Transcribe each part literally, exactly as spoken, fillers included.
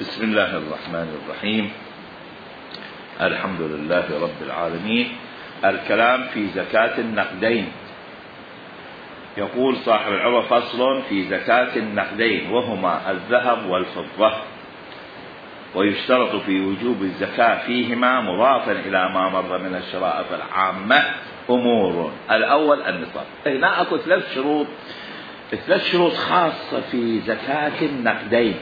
بسم الله الرحمن الرحيم. الحمد لله رب العالمين. الكلام في زكاة النقدين. يقول صاحب العروة: فصل في زكاة النقدين وهما الذهب والفضة، ويشترط في وجوب الزكاة فيهما مضافا إلى ما مر من الشرائط العامة أمور. الأول النصاب. هنا أكو ثلاث شروط ثلاث شروط خاصة في زكاة النقدين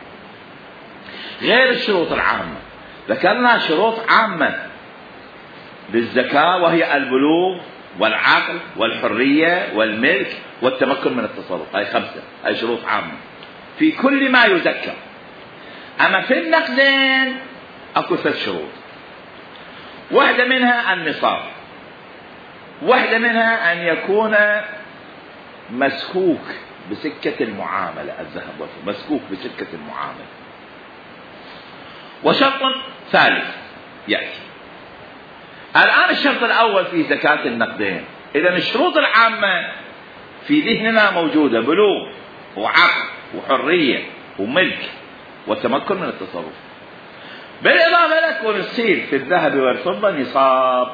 غير الشروط العامة. ذكرنا شروط عامة للزكاة وهي البلوغ والعقل والحرية والملك والتمكن من التصرف، هاي خمسة، هاي شروط عامة في كل ما يزكى. أما في النقدين أكو ثلاث شروط، واحدة منها النصاب، واحدة منها أن يكون مسكوك بسكة المعاملة، الذهب والفضة مسكوك بسكة المعاملة. وشرط ثالث يأتي الآن. الشرط الأول في زكاة النقدين، إذن الشروط العامة في ذهننا موجودة: بلوغ وعقل وحرية وملك والتمكن من التصرف. بالإضافة لكم يصير في الذهب والفضة نصاب.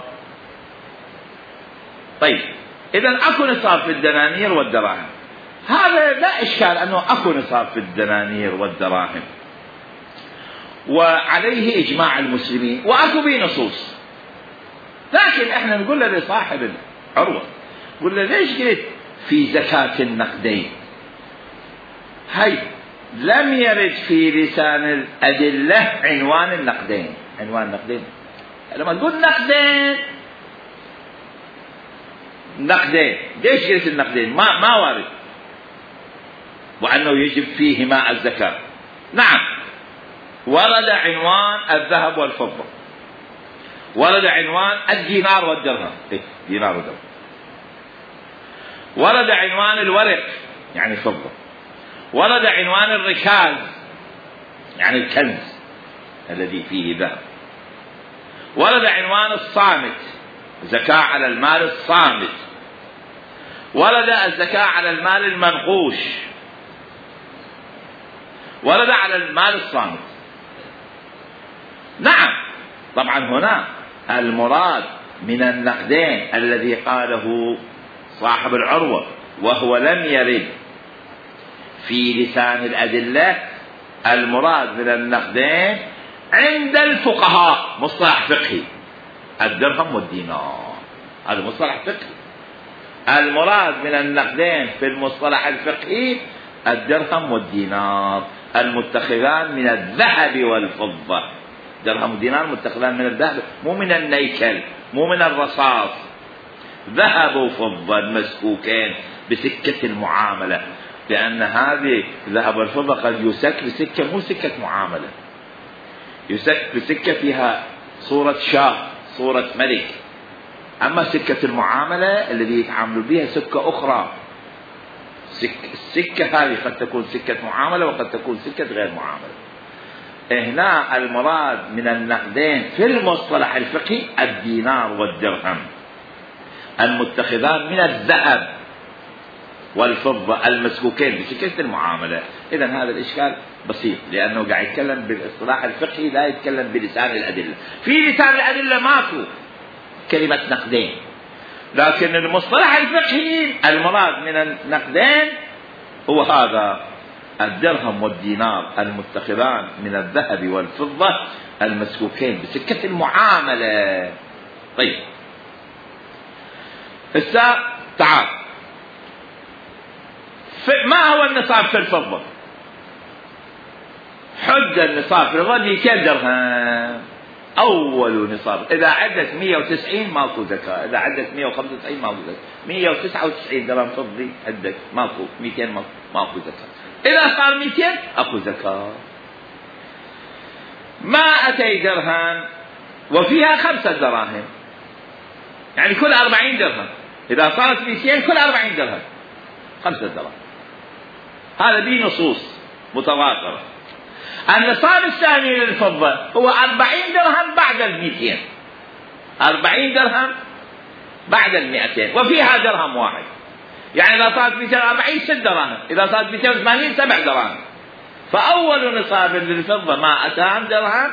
طيب، إذن أكو نصاب في الدنانير والدراهم، هذا لا إشكال أنه أكو نصاب في الدنانير والدراهم وعليه إجماع المسلمين وأكو به نصوص. لكن إحنا نقول له لصاحب العروة، نقول له: ليش قلت في زكاة النقدين؟ هاي لم يرد في لسان الأدلة عنوان النقدين. عنوان النقدين لما تقول نقدين نقدين ليش قلت النقدين؟ ما ما وارد وأنه يجب فيهما الزكاة. نعم، ورد عنوان الذهب والفضة، ورد عنوان الدينار والدرهم، دينار ودرهم، ورد عنوان الورق يعني الفضة، ورد عنوان الركاز يعني الكنز الذي فيه ذهب، ورد عنوان الصامت، زكاة على المال الصامت، ورد الزكاة على المال المنقوش، ورد على المال الصامت. نعم، طبعا هنا المراد من النقدين الذي قاله صاحب العروة وهو لم يرد في لسان الأدلة، المراد من النقدين عند الفقهاء مصطلح فقهي الدرهم والدينار، هذا مصطلح فقهي. المراد من النقدين في المصطلح الفقهي الدرهم والدينار المتخذان من الذهب والفضة. درهم ودينار متخذان من الذهب، مو من النيكل، مو من الرصاص، ذهب وفضة مسكوكين بسكة المعاملة، لأن هذه ذهب والفضة قد يسك بسكة مو سكة معاملة، يسك بسكة فيها صورة شاه، صورة ملك. أما سكة المعاملة الذي يتعامل بها سكة أخرى. سك السكة هذه قد تكون سكة معاملة وقد تكون سكة غير معاملة. هنا المراد من النقدين في المصطلح الفقهي الدينار والدرهم المتخذان من الذهب والفضة المسكوكين بسكة المعاملة. إذن هذا الإشكال بسيط، لأنه قاعد يتكلم بالاصطلاح الفقهي لا يتكلم بلسان الأدلة. في لسان الأدلة ماكو كلمة نقدين، لكن المصطلح الفقهي المراد من النقدين هو هذا: الدرهم والدينار المتخذان من الذهب والفضة المسكوكين بسكة المعاملة. طيب، هسه تعال، ما هو النصاب في الفضة؟ حد النصاب في الفضة مئتين درهم أول نصاب. إذا عدت مئة وتسعين ماكو زكاة، إذا عدت مئة وخمسة وتسعين ماكو زكاة، مئة وتسعة وتسعين درهم فضي عدت ماكو، مئتين ماكو, ماكو زكاة. إذا صار مئتين أكو زكاة. ما أتي درهم وفيها خمسة دراهم، يعني كل أربعين درهم. إذا صارت مئتين كل أربعين درهم خمسة دراهم. هذا به نصوص متواترة. النصاب الثاني للفضة هو أربعين درهم بعد المئتين، أربعين درهم بعد المئتين وفيها درهم واحد، يعني إذا صارت مئتين وأربعين ست دراهم، إذا صارت مئتين وثمانين سبع دراهم. فأول نصاب للفضة مائتان درهم،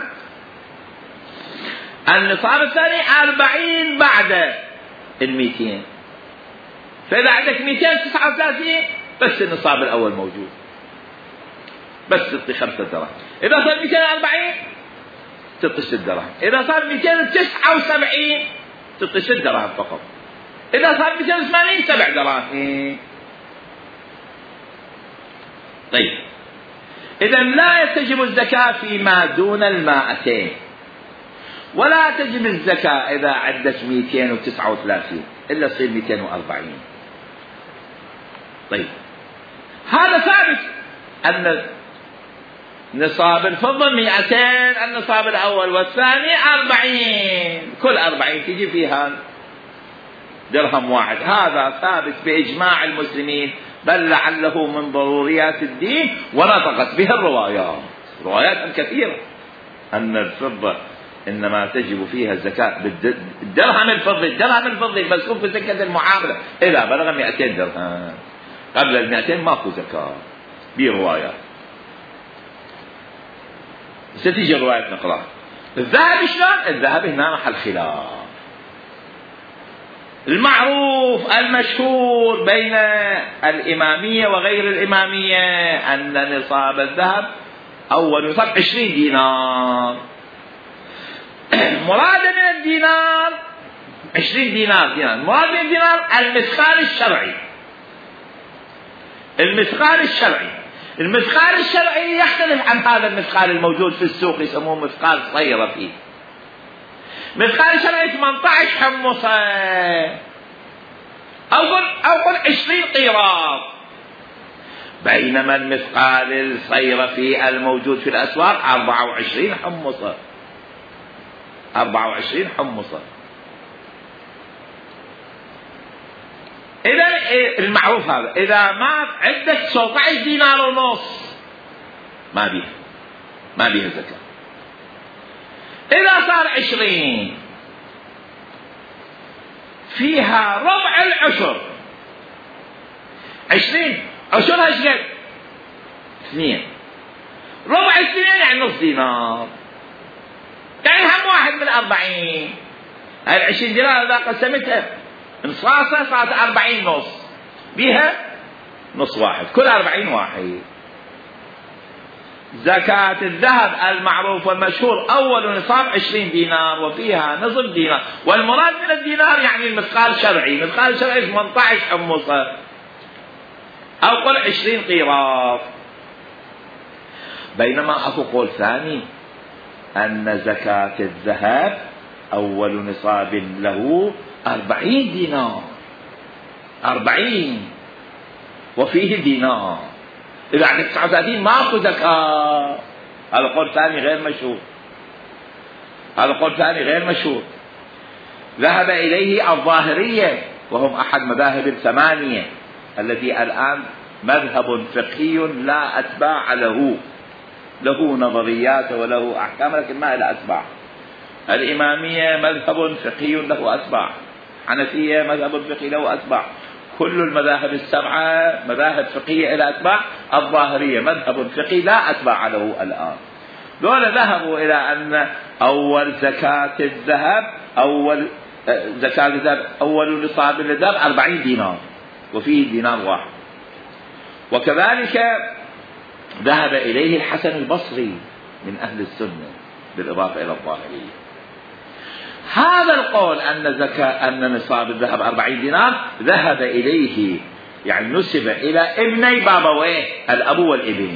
النصاب الثاني أربعين بعد المئتين، فإذا عندك مئتين وتسعة وثلاثين بس النصاب الأول موجود، بس تعطي خمسة دراهم. إذا صار مئتين وأربعين تعطي ست دراهم، إذا صار مئتين وتسعة وسبعين تعطي ست دراهم فقط، إذا صار مئتين وثمانين سبع دراهم. طيب، إذا لا تجب الزكاة فيما دون المائتين، ولا تجب الزكاة إذا عدت مئتين وتسعة وثلاثين إلا تصير مئتين وأربعين. طيب، هذا ثابت أن نصاب الفضة مئتين، النصاب الأول والثاني أربعين، كل أربعين تجي فيها درهم واحد. هذا ثابت بإجماع المسلمين، بل لعله من ضروريات الدين، ونطقت به الروايات، روايات كثيرة أن الفضة إنما تجب فيها الزكاة بالدرهم الفضي، الدرهم الفضي مسكوب في زكاة المعاملة إذا بلغ مئتين درهم، قبل المئتين ماكو زكاة، بروايات. ستيجي الروايات نقرأ. الذهب شلون؟ الذهب هنا محل خلاف. المعروف المشهور بين الإمامية وغير الإمامية أن نصاب الذهب أول نصاب عشرين دينار. مراد من الدينار عشرين دينار، دينار مراد من الدينار المثقال الشرعي. المثقال الشرعي المثقال الشرعي يختلف عن هذا المثقال الموجود في السوق، يسموه مثقال صيرة فيه. مثقال شرعي ثمانية عشر حمصة، أو قل أو قل عشرين قيراط، بينما المثقال الصيرفي الموجود في الأسواق أربعة وعشرين حمصة، أربعة وعشرين حمصة. إذا المعروف هذا، إذا ما عندك سبعة عشر دينار ونص ما بيها ما بيها زكاة. إذا صار عشرين فيها ربع العشر، عشرين عشرها ايش قد؟ اثنين، ربع اثنين يعني نص دينار، يعني هم واحد من أربعين. هاي العشرين دينار إذا قسمتها نصاصة صارت أربعين نص، بيها نص واحد، كل أربعين واحد. زكاة الذهب المعروف والمشهور أول نصاب عشرين دينار، وفيها نصف دينار، والمراد من الدينار يعني المثقال شرعي، مثقال شرعي ثمانية عشر حمصة، أو قل عشرين قيراط. بينما أكو قول ثاني أن زكاة الذهب أول نصاب له أربعين دينار، أربعين وفيه دينار، إذا عندك تسعة وثلاثين ماكو زكاة. هذا قول ثاني غير مشهور، هذا قول ثاني غير مشهور ذهب إليه الظاهرية، وهم أحد مذاهب الثمانية التي الآن مذهب فقهي لا أتباع له، له نظريات وله أحكام لكن ما له أتباع. الإمامية مذهب فقهي له أتباع، حنفية مذهب فقهي له أتباع، كل المذاهب السبعة مذاهب فقهية إلى أتباع. الظاهرية مذهب فقهي لا أتباع له الآن. دول ذهبوا إلى أن أول زكاة الذهب أول زكاة الذهب أول نصاب للذهب أربعين دينار، وفيه دينار واحد. وكذلك ذهب إليه الحسن البصري من أهل السنة بالإضافة إلى الظاهرية. هذا القول أن زكاة أن نصاب الذهب أربعين دينار ذهب إليه، يعني نسب إلى ابني بابويه، الأب والابن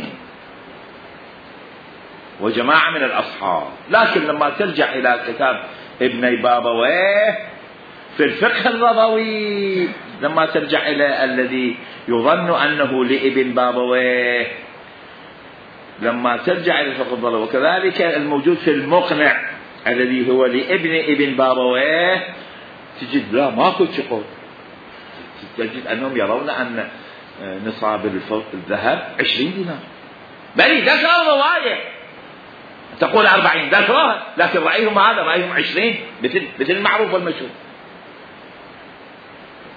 وجماعة من الأصحاب. لكن لما ترجع إلى كتاب ابني بابويه في الفقه الرضوي، لما ترجع إلى الذي يظن أنه لابن بابويه، لما ترجع إلى الفقه الرضوي، وكذلك الموجود في المقنع الذي هو لابن ابن بابويه، تجد لا ماكو شقوق، تجد أنهم يرون أن نصاب الذهب عشرين دينار، بل ذكر الرواية تقول أربعين ذكرها، لكن رأيهم هذا رأيهم عشرين مثل مثل المعروف والمشهور.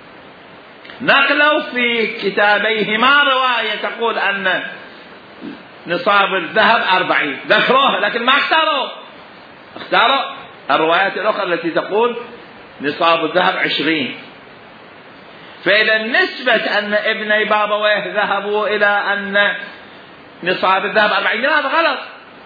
نقلوا في كتابيهما رواية تقول أن نصاب الذهب أربعين، ذكروها لكن ما اختاروا اختاروا الروايات الأخرى التي تقول نصاب الذهب عشرين. فإذا نسبة أن ابني بابويه ذهبوا إلى أن نصاب الذهب أربعين هذا غلط.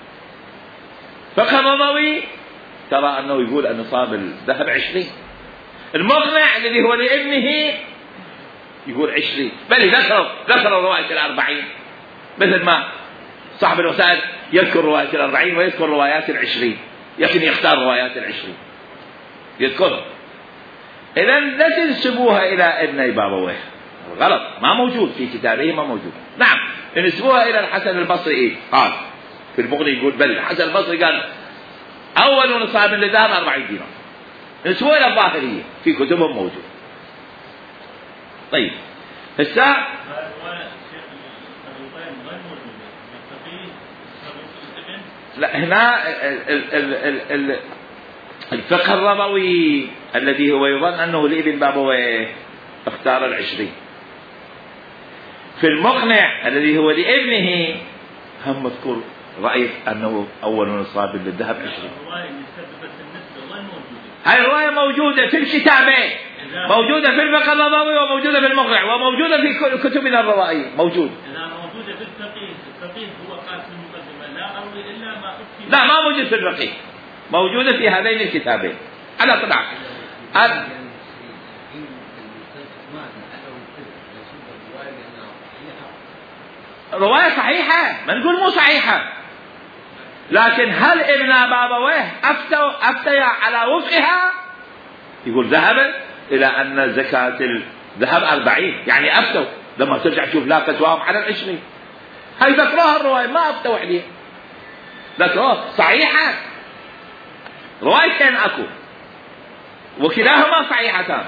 فالرضوي ترى أنه يقول أن نصاب الذهب عشرين. المقنع الذي هو لابنه يقول عشرين، بل ذكروا ذكروا رواية الأربعين، مثل ما صاحب الوسائل يذكر رواية الأربعين ويذكر روايات العشرين، لكن يختار روايات العشرين يذكرها. إذا لا تنسبوها إلى ابني بابويه، غلط، ما موجود في كتابه، ما موجود. نعم نسبوها إلى الحسن البصري إيه؟ قال في المغني يقول بل الحسن البصري قال أول نصاب للذهب أربعين دينار، نسبوها إلى الظاهرية في كتبهم موجود. طيب الساعة لا هنا ال ال ال ال الفقه الرضوي الذي هو يظن أنه لابن بابويه اختار العشرين. في المقنع الذي هو لابنه هم مذكور رأي أنه أول نصاب للذهب عشرين. هاي الرواية موجودة في الكتابين، موجودة في الفقه الرضوي وموجودة في المقنع وموجودة في كتبنا الروائية، موجود. موجودة في الفقيه، الفقيه هو قال في المقدمة لا أروي إلا ما أكتب. لا ما موجود في الفقيه، موجودة في هذين الكتابين على طبعا. أه رواية صحيحة، ما نقول مو صحيحة، لكن هل ابن بابويه أفتوا أفتيا على وفقها؟ يقول ذهب إلى أن زكاة الذهب أربعين، يعني أفتوا لما ترجع تشوف لا تسواهم على العشرين. هاي ذكروها الرواية ما أفتوا عليها، ذكروها صحيحة، روايتين أكو وكلاهما صحيحتان.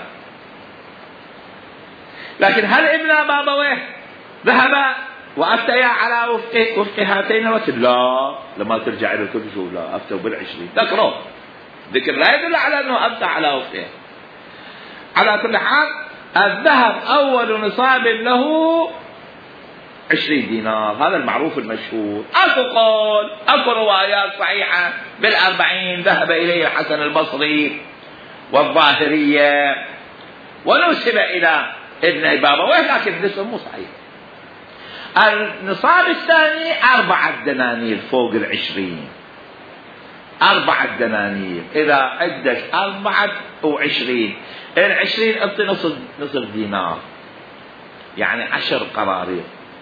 لكن هل ابن بابويه ذهب وأفتيا على وفق, وفق هاتين الروايتين؟ لا، لما ترجع إلى الكتب شوف لا أفتوا بالعشرين، ذكروه ذكر لا يدل على أنه أفتى على وفقه. على كل حال الذهب أول نصاب له عشرين دينار، هذا المعروف المشهور. أكو قول أكو روايات صحيحة بالأربعين ذهب إليه الحسن البصري والظاهرية ونسب إلى ابن بابويه، لكن الاسم مو صحيح. النصاب الثاني أربعة دنانير فوق العشرين، أربعة دنانير. إذا عدت أربعة وعشرين، العشرين أنت نصف نصف دينار، يعني عشر قراريط.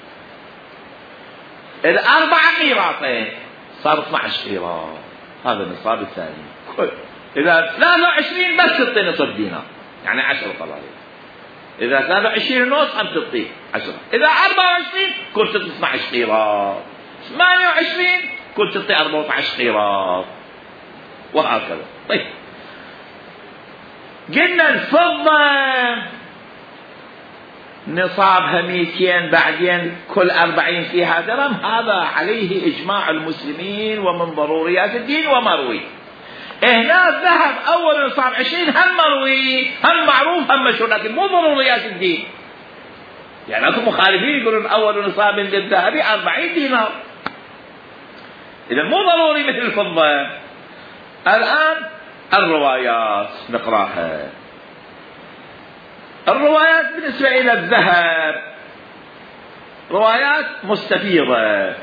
الأربعة قيراطين صار اثني عشر قيراط، هذا النصاب الثاني. إذا ثلاثة وعشرين بس تعطي نصف دينار، يعني عشر قراريط. إذا ثلاثة وعشرين ونص هم تعطي عشرة. إذا أربعة وعشرين كنت تعطي اثني عشر قيراط. ثمانية وعشرين كنت تعطي أربعة عشر قيراط، وهكذا. طيب قلنا الفضة نصابها مئتين، بعدين كل أربعين فيها درهم، هذا عليه إجماع المسلمين ومن ضروريات الدين ومروي. هنا الذهب أول نصاب عشرين هم مروي هم معروف هم مشهور، لكن مو ضروريات الدين. يعني أكو مخالفين يقولون أول نصاب للذهب أربعين دينار، إذا مو ضروري مثل الفضة. الآن الروايات نقراها. الروايات بالنسبة إلى الذهب روايات مستفيضة،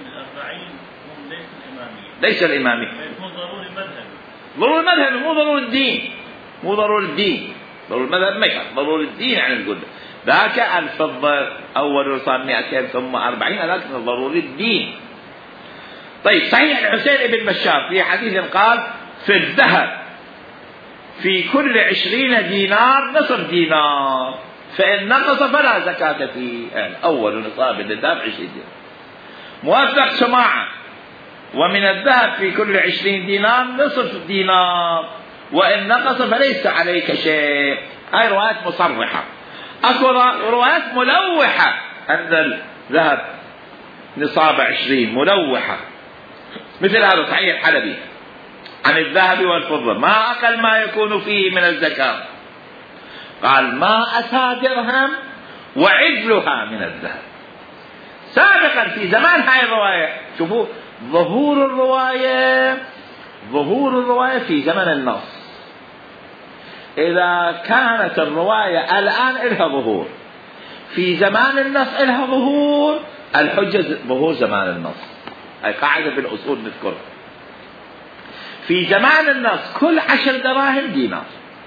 ليس الإمامي، ضروري المذهب، مو ضروري الدين، مو ضروري الدين، ضروري المذهب ما يكفي، ضروري الدين يعني نقول ذاك الفضة أول نصاب مئتين ثم أربعين، لكن ضروري الدين. طيب صحيح الحسين بن بشار في حديث قال في الذهب في كل عشرين دينار نصف دينار، فإن نقص فلا زكاة فيه. يعني أول نصاب للذهب عشرين دينار. موافق سماعة ومن الذهب في كل عشرين دينار نصف دينار، وإن نقص فليس عليك شيء. هاي روايات مصرحة. أكو روايات ملوحة أن الذهب نصاب عشرين ملوحة، مثل هذا صحيح الحلبي عن الذهب والفضة ما أقل ما يكون فيه من الزكاة، قال ما أتى درهم وعدلها من الذهب. سابقا في زمان هاي الرواية. شوفوا ظهور الرواية، ظهور الرواية في زمن النص. إذا كانت الرواية الآن إلها ظهور، في زمان النص إلها ظهور، الحجة ظهور زمان النص. هاي قاعدة في الأصول نذكرها. في زمان النص كل عشر دراهم دينار،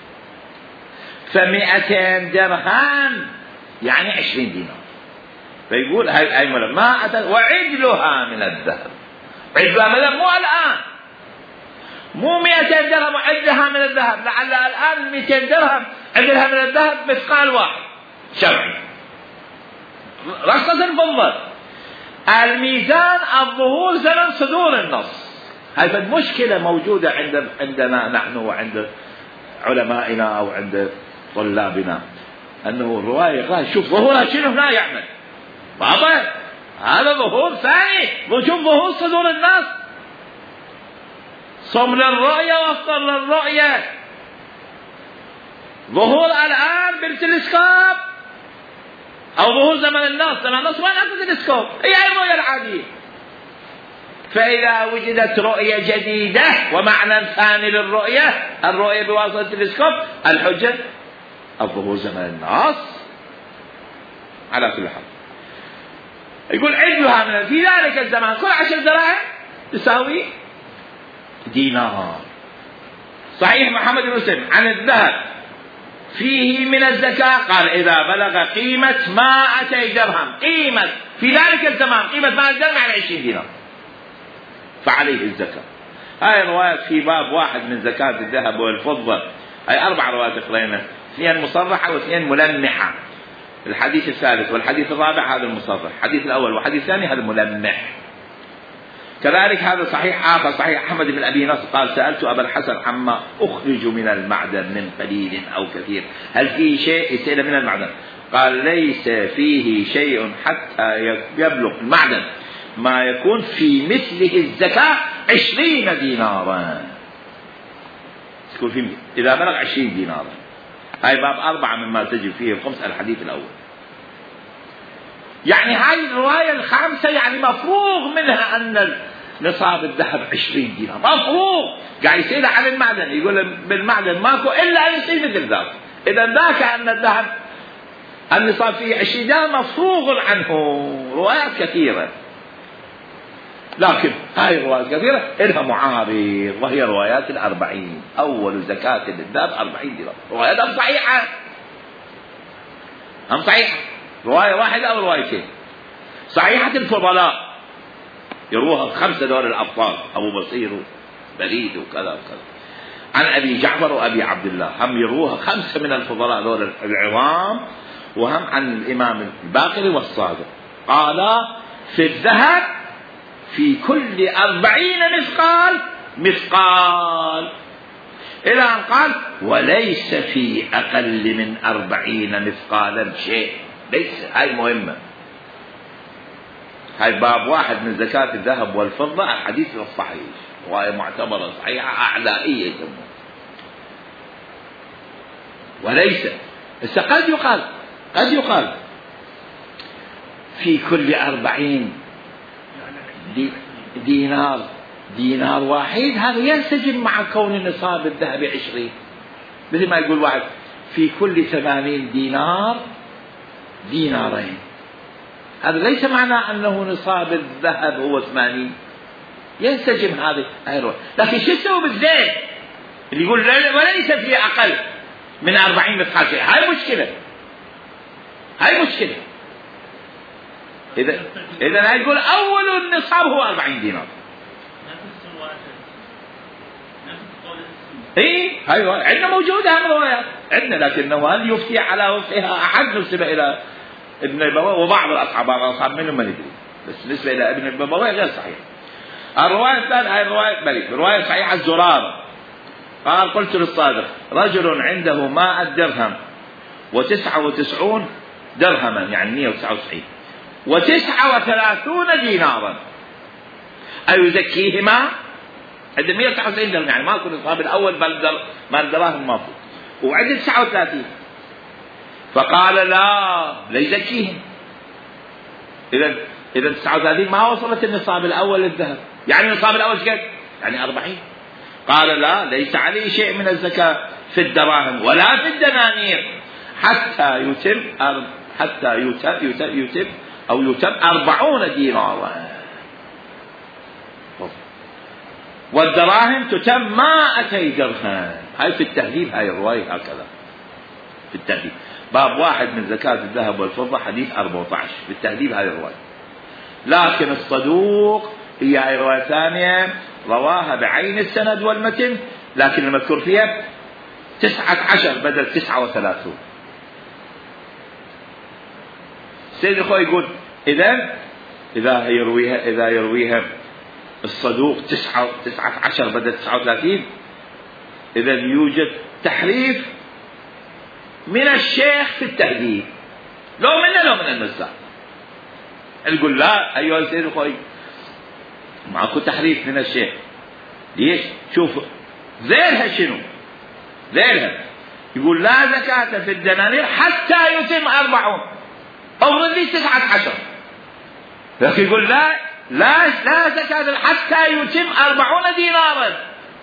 فمئتين درهم يعني عشرين دينار. فيقول هاي أي ما أتى وعدلها من الذهب. عدلها من الذهب مو الآن، مو مئتين درهم وعدلها من الذهب، لعل الآن مئتين درهم عدلها من الذهب مثقال واحد شرعي، رصة الفضة. الميزان الظهور زمن صدور النص. هذه المشكلة موجودة عند عندنا نحن وعند علمائنا أو عند طلابنا، أنه الرواية قال شوف ظهورها شنو هنا يعمل بابا، هذا ظهور ثاني. وشوف ظهور صدور النص، صم للرؤية وافطر للرؤية. ظهور الآن بالتلسكوب أو ظهور زمن النص. زمن النص ما نأخذ تلسكوب، هي الرؤية العادية. فإذا وجدت رؤية جديدة ومعنى ثاني للرؤية، الرؤية بواسطة التلسكوب، الحجة الظهور زمن النص. على كل حال يقول عدلها من في ذلك الزمان كل عشر دراهم تساوي دينار. صحيح محمد بن مسلم عن الذهب فيه من الزكاة قال إذا بلغ قيمة مائتي درهم، قيمة في ذلك الزمان قيمة مائة درهم يعني عشرين دينار فعليه الزكاة. هاي الروايات في باب واحد من زكاة الذهب والفضة. هاي أربع روايات قرينا، اثنين مصرحة واثنين ملمحة. الحديث الثالث والحديث الرابع هذا المصرح، الحديث الأول والحديث الثاني هذا الملمح. كذلك هذا صحيح آخر صحيح أحمد بن أبي نصر قال سألت أبا الحسن عما أخرج من المعدن من قليل أو كثير، هل فيه شيء يسأل من المعدن؟ قال ليس فيه شيء حتى يبلغ المعدن ما يكون في مثله الزكاة عشرين دينارا. تكون فيه إذا بلغ عشرين دينارا. هاي باب أربعة مما تجد فيه الخمس الحديث الأول. يعني هاي الرواية الخامسة يعني مفروغ منها أن نصاب الذهب عشرين دينار، مفروغ. قاعد يسأل عن المعدن يقول بالمعدن ماكو إلا أن يصير مثل ذاك. إذا ذاك أن الذهب النصاب فيه عشرين دينار مفروغ عنه. روايات كثيرة، لكن هاي الروايات كثيرة إلها معارض، وهي روايات الأربعين. أول زكاة للذهب أربعين دينار. روايات أم صحيحة أم صحيحة؟ رواية واحدة أو روايتين؟ صحيحة الفضلاء يروها خمسة دور الأبطال، أبو بصير بريد وكذا وكذا، عن أبي جعفر وأبي عبد الله، هم يروها خمسة من الفضلاء دور العظام، وهم عن الإمام الباقر والصادق. قال في الذهب في كل أربعين مثقال مثقال، إلى أن قال وليس في أقل من أربعين مثقالا شيء. ليس. هاي مهمة. هاي باب واحد من زكاة الذهب والفضة، الحديث الصحيح وهي معتبرة صحيحة أعلائية يسمون. وليس قد يقال قد يقال في كل أربعين دي دينار دينار واحد، هذا ينسجم مع كون نصاب الذهب عشرين. مثل ما يقول واحد في كل ثمانين دينار دينارين، هذا ليس معناه أنه نصاب الذهب هو ثمانين، ينسجم هذا. لكن شو يسوي بالزين اللي يقول وليس في أقل من أربعين مثقال شيء؟ هاي مشكلة، هاي مشكلة. إذا إذا يقول أول النصاب هو أربعين دينار. إيه أيوة عندنا موجودة هذه الروايات عندنا، لكنه هل يفتي على وفتها أحد نسبة إلى ابن الببوي وبعض الأصحاب الأصحاب منهم ما ندري، بس بالنسبة إلى ابن الببوي غير صحيح. الرواية الثانية هي رواية ملك، رواية صحيحة الزرار قال قلت للصادق رجل عنده ماء درهم وتسعة وتسعون درهما يعني مئة وتسعة وتسعين وتسعة وثلاثون دينارا أيزكيهما؟ عنده مئة وتسعة وتسعين درهم يعني ما يكون الصحاب الأول بل ما الدراهم ما فوق، وعنده تسعة وثلاثين. فقال لا لا يزكيهم. إذا إذا تسعة وثلاثين ما وصلت النصاب الأول للذهب، يعني النصاب الأول شكل يعني أربعين. قال لا، ليس عليه شيء من الزكاة في الدراهم ولا في الدنانير حتى يتم حتى يتم, يتم, يتم أو يتم أربعون دينارا، والدراهم تتم مائتي درهم. هاي في التهذيب، هاي الرواية هكذا في التهذيب، باب واحد من زكاة الذهب والفضة حديث أربعة عشر في التهذيب هاي الرواية. لكن الصدوق هي هاي رواية ثانية رواها بعين السند والمتن، لكن المذكور فيها تسعة عشر بدل تسعة وثلاثون. سيد الخوي يقول إذا إذا يرويها إذا يرويها الصدوق تسعة تسعة عشر بدل تسعة وثلاثين، إذا يوجد تحريف من الشيخ في التهذيب، لو منا لو من النساء. يقول لا أيها السيد الخوي معكو تحريف من الشيخ. ليش؟ شوف ذيلها شنو ذيلها، يقول لا زكاة في الدنانير حتى يتم أربعون، أفرض لي تسعة عشر، لكن يقول لا لا لا زكاة حتى يتم أربعون دينارا.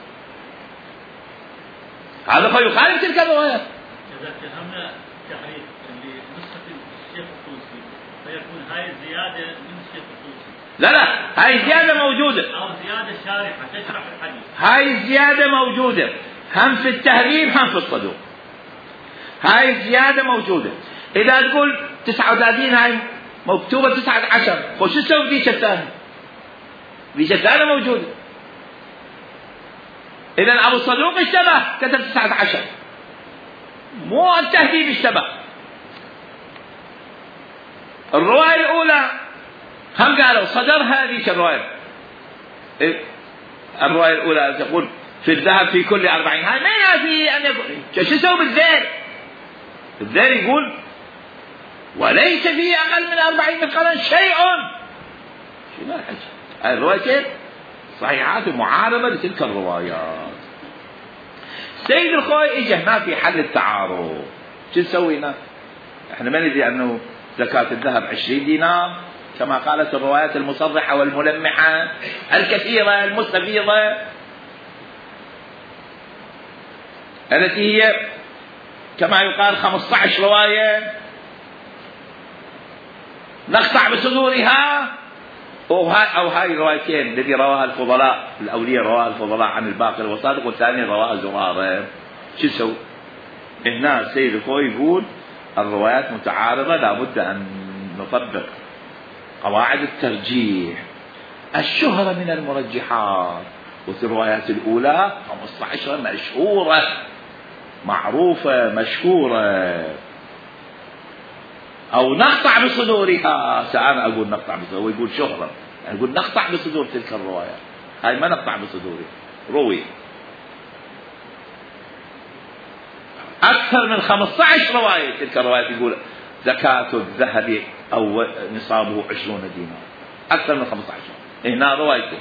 هذا فيخالف تلك الروايات. إذا اتهمنا تحريف لنسخة الشيخ الطوسي فيكون هاي الزيادة من الشيخ الطوسي. لا لا، هاي زيادة موجودة، أو زيادة شارحة تشرح الحديث. هاي زيادة موجودة هم في التهذيب هم في الصدوق، هاي زيادة موجودة. إذا تقول تسعة وثلاثين هاي مكتوبة تسعة عشر، وشو تسوي ذيك الثانية؟ ذيك الثانية موجودة. إذا أبو الصدوق اشتبه كتب تسعة عشر، مو التهذيب اشتبه. الرواية الأولى هم قالوا صدر هذه الرواية، الرواية الأولى تقول في الذهب في كل أربعين، هاي ما في أن يقول شو يسوي بالذيل؟ الذيل يقول وليس فيه أقل من أربعين مثقالا شيء. شو الحج؟ هاي الروايتين صحيحات معارضة لتلك الروايات. سيد الخوي اجى هنا في حل التعارض، شو نسوي هنا؟ احنا ما ندري انه زكاة الذهب عشرين دينار كما قالت الروايات المصرحة والملمحة الكثيرة المستفيضة التي هي كما يقال خمسة عشر رواية نقطع بصدورها، أو هاي الروايتين التي رواها الفضلاء الأولياء رواها الفضلاء عن الباقر والصادق، والثاني رواها زرارة. شو سوي هنا؟ السيد الخوي يقول الروايات متعارضة، لابد أن نطبق قواعد الترجيح. الشهرة من المرجحات، وفي الروايات الأولى خمسة عشر مشهورة معروفة مشهورة، أو نقطع بصدورها. سأنا أقول نقطع بصدورها ويقول شهرة، يعني يقول نقطع بصدور تلك الروايات، هاي ما نقطع بصدورها، روي أكثر من خمسة عشر رواية. تلك الروايات يقول زكاة الذهب أو نصابه عشرون دينار، أكثر من خمسة عشر. هنا روايته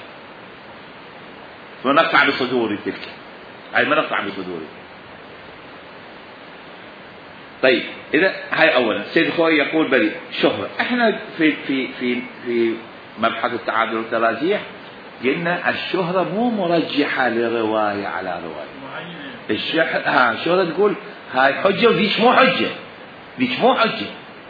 فنقطع بصدوري تلك، هاي ما نقطع بصدوري. طيب إذا هاي أولا سيد الخوي يقول بلي شهرة. إحنا في في في في مبحث التعادل والتراجيح قلنا الشهرة مو مرجحة لرواية على رواية. الشهرة ها الشهرة تقول هاي حجة وذيك مو حجة، ذيك مو حجة،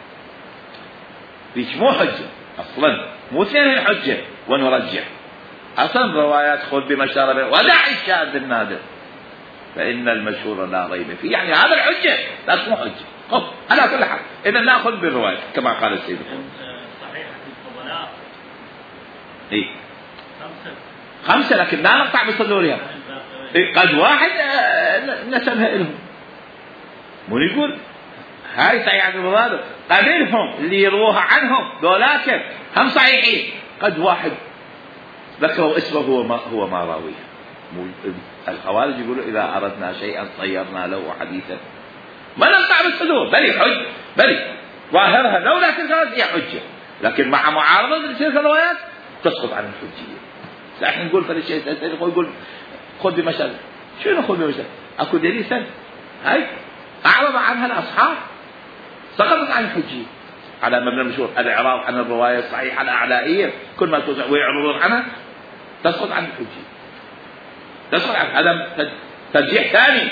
ذيك مو حجة أصلا، مو اثنين حجة ونرجح. أصلا روايات خذ بمشاربه ودع الشاذ النادر فإن المشهور لا ريب فيه، يعني هذا الحجة لا مو حجة. خذ على كل حال إذا نأخذ بالرواية كما قال السيد. صحيح الفضلاء إيه خمسة خمسة لكن لا نقطع بصدورها. إيه قد واحد نسبها لهم، مو يقول هاي صحيح الفضلاء قبلهم اللي يروها عنهم ذولاك هم صحيحين، قد واحد ذكروا اسمه هو ما هو ما راويه. الخوارج يقولوا إذا أردنا شيئا صيرنا له حديثا، ما نقطع بالصدور، بل حج بل ظاهرها لولا تلك هي حجة، لكن مع معارضة تلك الروايات تسقط عن الحجية. نحن نقول فالشيء يقول خذ بمشهد، شنو خذ بمشهد؟ أكو دليل هاي أعرض عنها الأصحاب سقطت عن الحجية. على مبنى المشهور الإعراض عن الرواية الصحيحة الأعلائية، كل ما توزع ويعرضون عنها تسقط عن الحجة، تسقط عن هذا ترجيح ثاني.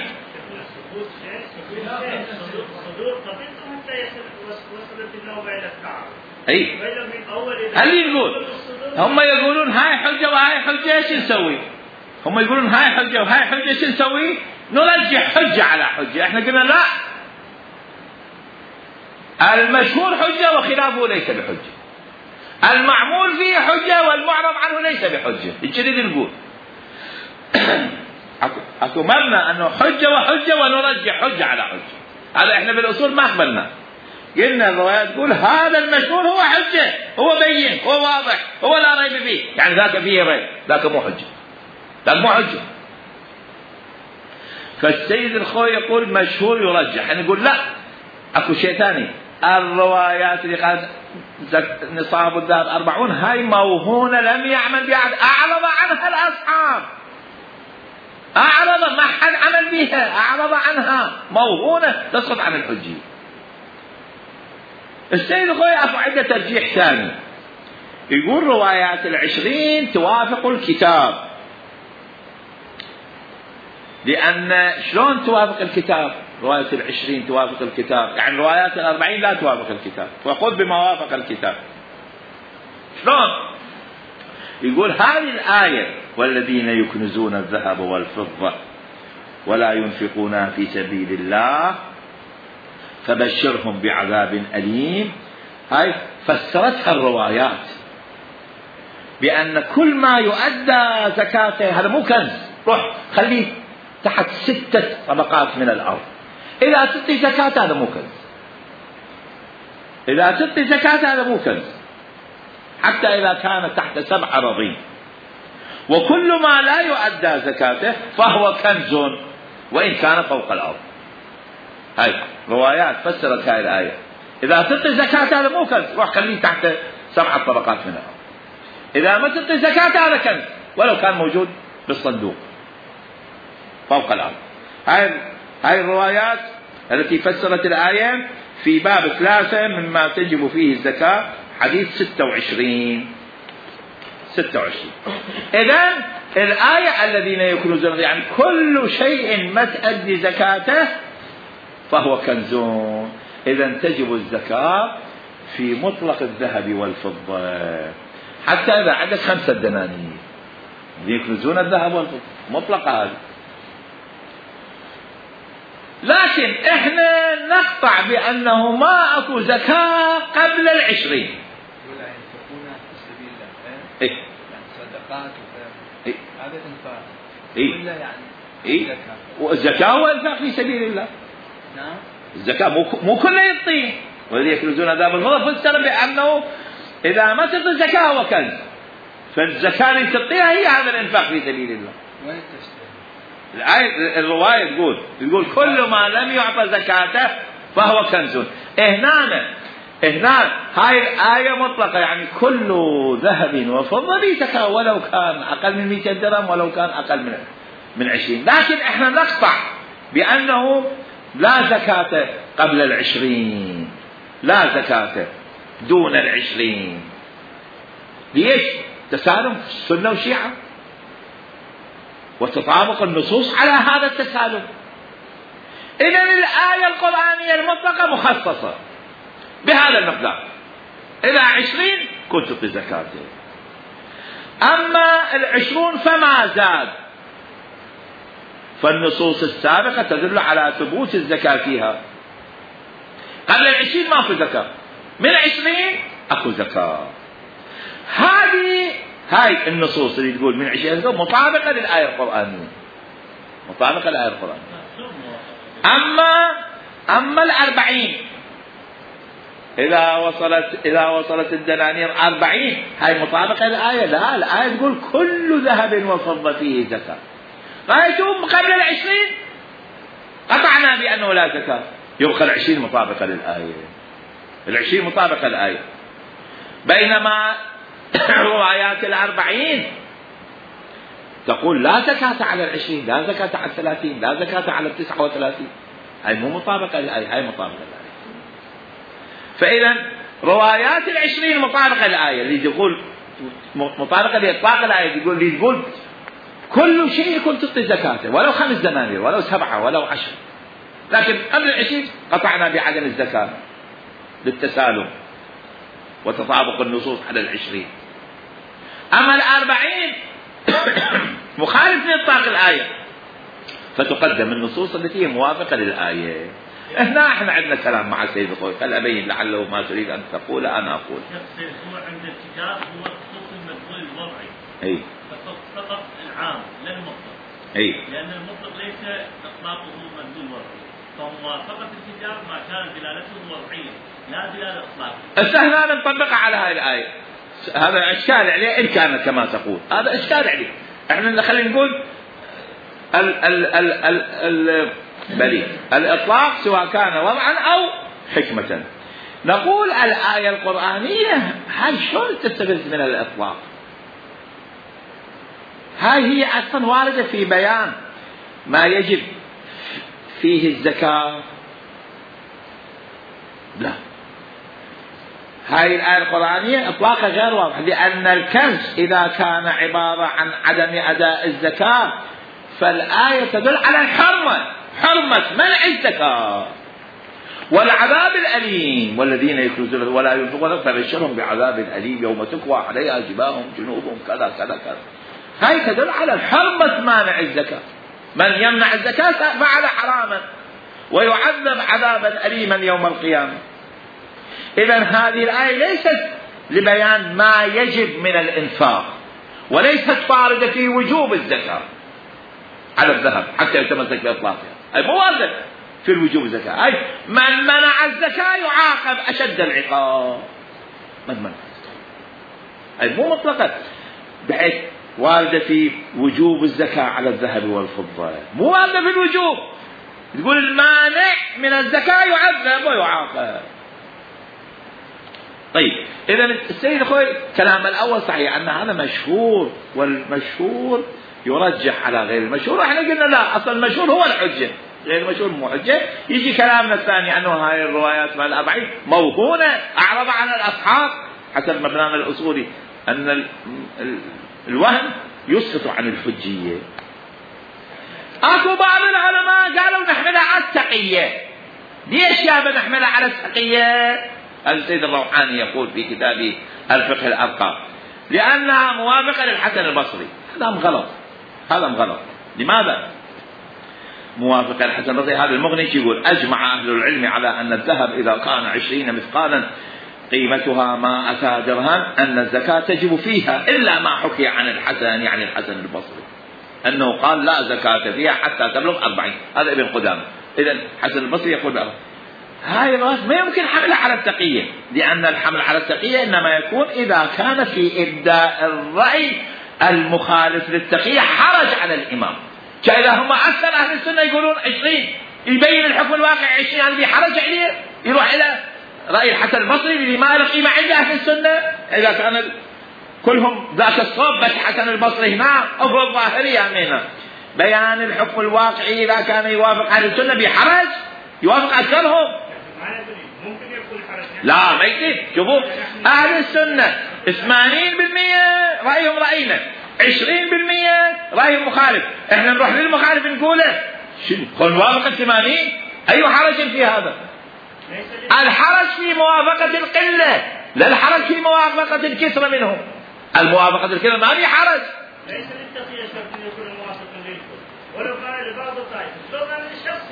أي هل يقول هم يقولون هاي حجة وهاي حجة، ايش نسوي؟ هم يقولون هاي حجة وهاي حجة، ايش نسوي؟ نرجح حجة على حجة. احنا قلنا لا، المشهور حجة وخلافه ليس بحجة، المعمول فيه حجة والمعرض عنه ليس بحجة. الجديد نقول اكو مبنى انه حجة وحجة ونرجح حجة على حجة. هذا احنا بالاصول ما قبلنا، قلنا الروايات تقول هذا المشهور هو حجة، هو بين، هو واضح، هو لا ريب فيه، يعني ذاك فيه ريب، ذاك مو حجة، ذاك مو حجة. فالسيد الخوي يقول مشهور يرجح، يعني نقول لا، اكو شيء ثاني، الروايات اللي قالت نصاب الذهب أربعون هاي موهونة لم يعمل بها، أعرض عنها الأصحاب، أعرض ما حد عمل بها، أعرض عنها، موهونة تسقط عن الحجة. السيد الخوي أكو عنده ترجيح ثاني، يقول روايات العشرين توافق الكتاب، لأن شلون توافق الكتاب؟ رواية العشرين توافق الكتاب، يعني روايات الأربعين لا توافق الكتاب، وخذ بما وافق الكتاب. شلون؟ يقول هذه الآية والذين يكنزون الذهب والفضة ولا ينفقونها في سبيل الله فبشرهم بعذاب أليم، هاي فسرتها الروايات بأن كل ما يؤدى زكاته هذا مو كنز، روح خليه تحت ستة طبقات من الأرض، إذا تعطي زكاة هذا مو كنز، إذا تعطي زكاة هذا مو كنز، حتى إذا كان تحت سبع أراضين، وكل ما لا يؤدى زكاته فهو كنز وإن كان فوق الأرض. هاي روايات فسرت هاي الآية، إذا تعطي زكاة هذا مو كنز، روح خليه تحت سبع طبقات من الأرض، إذا ما تعطي زكاة هذا كنز ولو كان موجود بالصندوق فوق الأرض. هاي هاي الروايات التي فسرت الآية في باب ثلاثة مما تجب فيه الزكاة، حديث ستة وعشرين ستة وعشرين. إذن الآية الذين يكنزون، يعني كل شيء ما تؤدي زكاته فهو كنزون، إذن تجب الزكاة في مطلق الذهب والفضة، حتى إذا عندك خمسة دنانير يكنزون الذهب والفضة مطلقة هذه. لكن احنا نقطع بأنه ما اكو زكاة قبل العشرين، ولا ينفقونها في سبيل الله، ايه يعني صدقات ايه هذا انفاق، ايه ولا يعني ايه زكاة، والزكاة هو انفاق في سبيل الله. نعم الزكاة مو مو كله يعطيه، والذي يكنزون الذهب والفضة فسر بأنه إذا ما تعطي الزكاة هو كنز، فالزكاة اللي تعطيها هي هذا الانفاق في سبيل الله. وين تشتري؟ الآية الرواية تقول تقول كل ما لم يعطى زكاته فهو كنز. هنا هنا هاي الآية مطلقة، يعني كل ذهب وفضة به زكاة ولو كان أقل من مئة درهم ولو كان أقل من من عشرين، لكن احنا نقطع بأنه لا زكاة قبل العشرين، لا زكاة دون العشرين. ليش؟ تسالم السنة والشيعة، وتطابق النصوص على هذا التسالم. إذن الآية القرآنية المطلقة مخصصة بهذا المقدار، إلى عشرين كنت في زكاته، أما العشرون فما زاد فالنصوص السابقة تدل على ثبوت الزكاة فيها. قبل العشرين ما في زكاة، من عشرين أكو زكاة. هذه هاي النصوص اللي تقول من عشرين مطابقة للآية القرآنية، مطابقة للآية القرآنية. أما أما الأربعين إذا وصلت إذا وصلت الدنانير أربعين هاي مطابقة للآية؟ لا، الآية تقول كل ذهب وفضة فيه زكاة. رأيتم قبل العشرين قطعنا بأنه لا زكاة، يبقى العشرين مطابقة للآية، العشرين مطابقة للآية. بينما روايات الأربعين تقول لا زكاة على العشرين، لا زكاة على الثلاثين، لا زكاة على التسعة وثلاثين، هاي مو مطابقة للآية، هاي مطابقة للآية. فإذا روايات العشرين مطابقة الآية اللي يقول مطابقة لإطلاق الآية، يقول اللي يقول كل شيء يكون تعطي زكاته ولو خمس دنانير ولو سبعة ولو عشر، لكن قبل العشرين قطعنا بعدم الزكاة للتسالم وتطابق النصوص على العشرين. أما الأربعين مخالف لإطلاق الآية فتقدم النصوص التي هي موافقة للآية. هنا احنا عندنا كلام مع السيد الخوي، هل أبين لعله ما تريد أن تقول أنا أقول. هو عند الكتاب هو خصوص المدلول الوضعي. أي. فقط العام لا المطلق. أي. لأن المطلق ليس إطلاقه مدلول وضعي، فموافقة الكتاب ما كان دلالته وضعية لا دلالة إطلاقية. هنا نطبقها على هذه الآية. هذا إشكال عليه إن كانت كما تقول، هذا إشكال عليه. احنا خلينا نقول ال ال ال ال ال بلي الإطلاق سواء كان وضعا أو حكمة. نقول الآية القرآنية هاي شلون تستفز من الإطلاق؟ هاي هي أصلا واردة في بيان ما يجب فيه الزكاة. لا، هاي الآية القرآنية إطلاقها غير واضح، لأن الكنز إذا كان عبارة عن عدم أداء الزكاة فالآية تدل على الحرمة، حرمة منع الزكاة والعذاب الأليم، والذين يكنزون ولا ينفقون فبشرهم بعذاب أليم يوم تكوى عليها جباههم جنوبهم كذا كذا كذا. هاي تدل على الحرمة مانع الزكاة، من يمنع الزكاة فعل حراما ويعذب عذابا أليما يوم القيامة. إذن هذه الآية ليست لبيان ما يجب من الإنفاق، وليست واردة في وجوب الزكاة على الذهب حتى يتمسك بإطلاقها، أي مو واردة في الوجوب الزكاة. أي من منع الزكاة يعاقب أشد العقاب. من منع الزكاة أي مو مطلقة بحيث واردة في وجوب الزكاة على الذهب والفضة، مو واردة في الوجوب. تقول المانع من الزكاة يعذب ويعاقب. طيب إذا السيد أخوي كلام الأول صحيح أن هذا مشهور، والمشهور يرجح على غير المشهور، وإحنا قلنا لا، أصلا المشهور هو الحجة، غير المشهور مو حجة. يجي كلامنا الثاني أنه هاي الروايات مع الأربعين موهونة أعرض عن الأصحاب حسب مبنانا الأصولي أن ال ال الوهم يسقط عن الحجية. أكو بعض العلماء قالوا نحملها على التقية. ليش يا نحملها على التقية؟ السيد الروحاني يقول في كتابه الفقه الأرقام لأنها موافقة للحسن البصري. هذا غلط، هذا غلط. لماذا موافقة للحسن البصري؟ هذا المغني يقول أجمع أهل العلم على أن الذهب إذا كان عشرين مثقالا قيمتها ما أتى درهم أن الزكاة تجب فيها، إلا ما حكي عن الحسن يعني الحسن البصري أنه قال لا زكاة فيها حتى تبلغ أربعين. هذا ابن قدامة. إذن حسن البصري يقول بأربعين. هاي الروايات ما يمكن حملها على التقية، لأن الحمل على التقية إنما يكون إذا كان في إبداء الرأي المخالف للتقية حرج على الإمام. كإذا هم أكثر أهل السنة يقولون عشرين يبين الحكم الواقع عشرين، هذا حرج عليه يروح إلى رأي الحسن البصري اللي ما له قيمة عند أهل السنة. إذا كان كلهم ذاك الصوب بس حسن البصري هنا أو الظاهرية هنا بيان الحكم الواقعي إذا كان يوافق أهل السنة بحرج يوافق أكثرهم. لا ما يصير. شوفوا أهل السنة ثمانين بالمئة رأيهم رأينا، عشرين بالمئة رأيهم مخالف. إحنا نروح للمخالف نقوله شنو خل نوافق الثمانين؟ أي حرج في هذا؟ الحرج في موافقة القلة، لا الحرج في موافقة الكثرة منهم. الموافقة الكثرة ما في حرج. ليس للتقية شرط أن يكون موافقا للكل، ولو كان لبعض الطائفة لو كان للشخص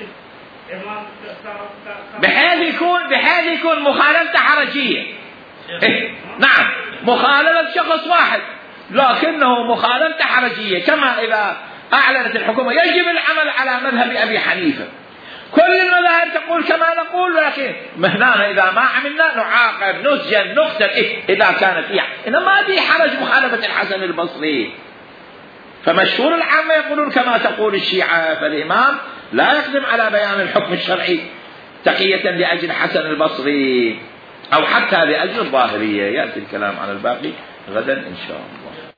بحيث يكون بحيث يكون مخالفة حرجية. إيه؟ نعم مخالفة شخص واحد لكنه مخالفة حرجية، كما إذا أعلنت الحكومة يجب العمل على مذهب أبي حنيفة، كل المذاهب تقول كما نقول، ولكن مهنانا إذا ما عملنا نعاقب نسجن نقتل إيه؟ إذا كان فيها إنما ما في حرج مخالفة الحسن البصري. فمشهور العامة يقولون كما تقول الشيعة، فالإمام لا يقدم على بيان الحكم الشرعي تقية لأجل حسن البصري أو حتى لأجل الظاهرية. يأتي الكلام عن الباقي غدا إن شاء الله.